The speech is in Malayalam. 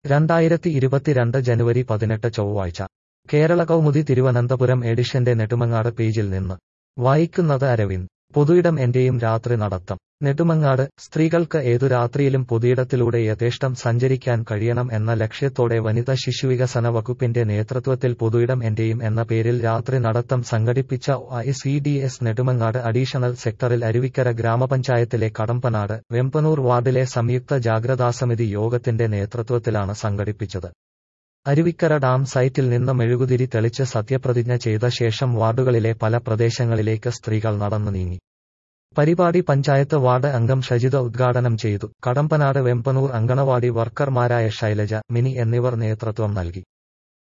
2022 ജനുവരി 18 ചൊവ്വാഴ്ച കേരള കൗമുദി തിരുവനന്തപുരം എഡിഷന്റെ നെടുമങ്ങാട് പേജിൽ നിന്ന് വായിക്കുന്നത് അരവിന്ദ്. പൊതുയിടം എന്റെയും രാത്രി നടത്തം. നെടുമങ്ങാട്, സ്ത്രീകൾക്ക് ഏതു രാത്രിയിലും പൊതുയിടത്തിലൂടെ യഥേഷ്ടം സഞ്ചരിക്കാൻ കഴിയണം എന്ന ലക്ഷ്യത്തോടെ വനിതാ ശിശുവികസന വകുപ്പിന്റെ നേതൃത്വത്തിൽ പൊതുയിടം എന്റെയും എന്ന പേരിൽ രാത്രി നടത്തം സംഘടിപ്പിച്ച OICDS നെടുമങ്ങാട് അഡീഷണൽ സെക്ടറിൽ അരുവിക്കര ഗ്രാമപഞ്ചായത്തിലെ കടമ്പനാട്, വെമ്പനൂർ വാർഡിലെ സംയുക്ത ജാഗ്രതാസമിതി യോഗത്തിന്റെ നേതൃത്വത്തിലാണ് സംഘടിപ്പിച്ചത്. അരുവിക്കര ഡാം സൈറ്റിൽ നിന്ന് മെഴുകുതിരി തെളിച്ച് സത്യപ്രതിജ്ഞ ചെയ്ത ശേഷം വാർഡുകളിലെ പല പ്രദേശങ്ങളിലേക്ക് സ്ത്രീകൾ നടന്നു നീങ്ങി. പരിപാടി പഞ്ചായത്ത് വാർഡ് അംഗം ഷജിത ഉദ്ഘാടനം ചെയ്തു. കടമ്പനാട് വെമ്പനൂർ അങ്കണവാടി വർക്കർമാരായ ശൈലജ, മിനി എന്നിവർ നേതൃത്വം നൽകി.